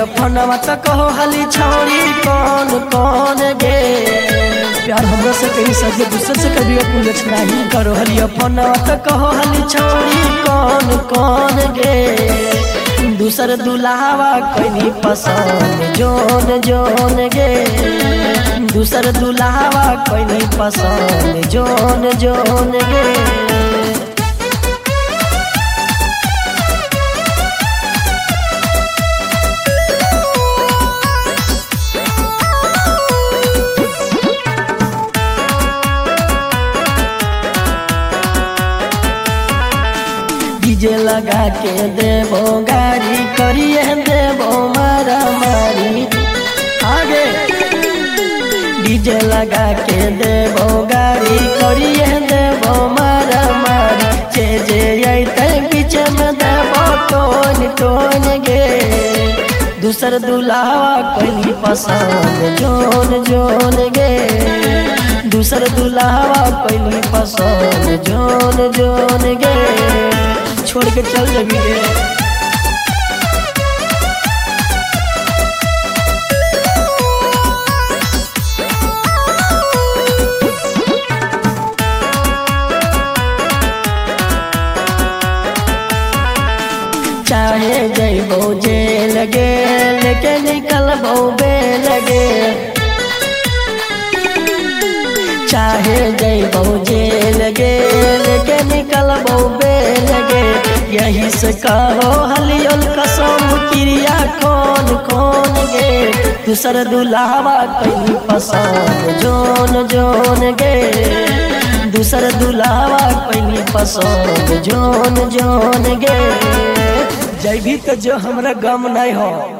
फोनवा त कहो हाली छौरी कौन कौन गे। प्यार हमरा से कहीं सजे दूसरे से कभी अपुल नहीं करो हलिया फोनवा त कहो हाली छौरी कौन कौन गे। दूसर दुल्हावा कहीं पसंद जोन जोन गे। दूसर दुल्हावा कहीं पसंद जोन जोन गे। डीजे लगा के देवो गाड़ी करिए देवो मारा मारी आगे। डीजे लगा के देवो गाड़ी करिए देवो मारा मारी। जे अइते पीछे में देवो टोन टोन गे। दूसर दुल्हावा कहीं पसंद जोन जोन गे। दूसर दुल्हावा कहीं पसंद जोन जोन गे। छोड़ के चल जबी गे। चाहे जइबो जेल गे लेके निकलबो बेल गे। चाहे जइबो जेल गे लेके निकलबो बेल गे। यही से कहो हलियल कसम क्रिया कौन कौन गे। दूसर दुल्हावा कहीं पसंद जोन जोन गे। दूसर दुल्हावा कहीं पसंद जोन जोन गे। जैभी तो जो हमरा गम नहीं हो।